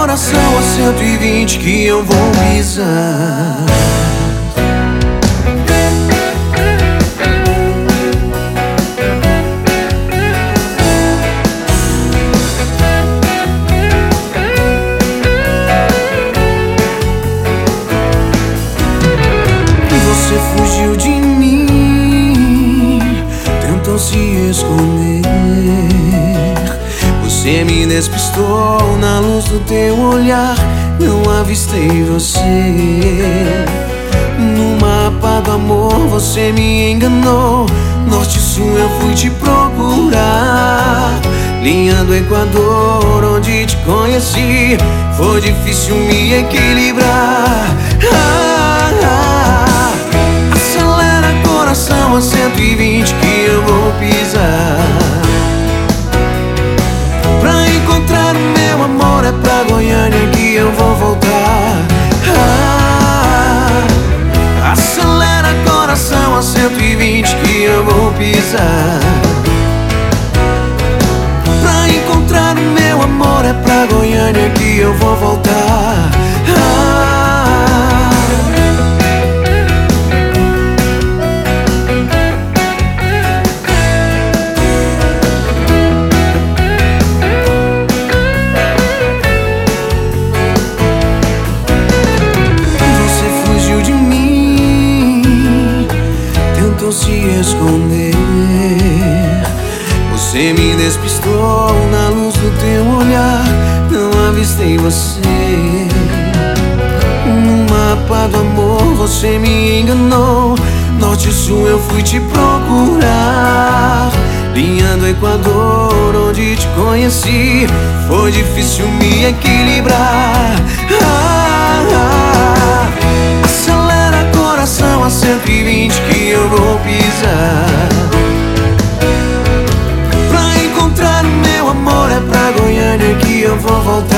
coração a 120 que eu vou pisar. Você fugiu de mim, tentou se esconder. Você me despistou na luz do teu olhar, não avistei você. No mapa do amor você me enganou, norte e sul eu fui te procurar. Linha do Equador, onde te conheci, foi difícil me equilibrar. Acelera coração a 120 que eu vou pisar. Pra encontrar o meu amor é pra Goiânia que eu vou voltar. Acelera coração a 120 que eu vou pisar. Pra encontrar o meu amor é pra Goiânia que eu vou voltar. Se esconder, você me despistou na luz do teu olhar, não avistei você. No mapa do amor você me enganou, norte e sul eu fui te procurar. Linha do Equador, onde te conheci, foi difícil me equilibrar. Acelera coração a 120 que eu vou pisar. Pra encontrar o meu amor é pra Goiânia que eu vou voltar.